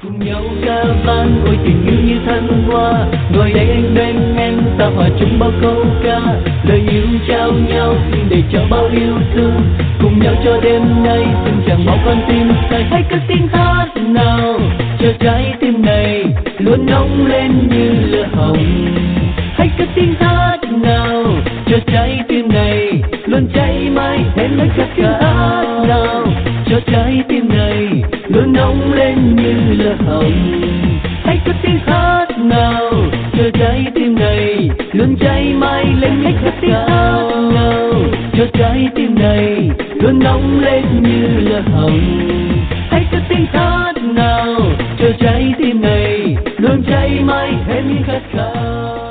cùng nhau ca vang ôi tình yêu như thăng hoa, ngồi đây anh bên em ta hòa chung bao câu ca, lời yêu trao nhau xin để cho bao yêu thương cùng nhau cho đêm nay từng chàng máu con tim say. Hãy cất tiếng hát nào cho trái tim này luôn nóng lên như lửa hồng. Hãy cất tiếng hát nào cho trái tim này luôn cháy mãi hẹn ước khát khao nào cho trái tim này luôn nóng lên như lửa hồng. Hãy cất tiếng hát nào cho trái tim này luôn cháy mãi lên. Hãy cất tiếng hát nào cho trái tim này luôn nóng lên như lửa hồng. Hãy cất tiếng hát nào cho trái tim này luôn cháy mãi hẹn khát khao.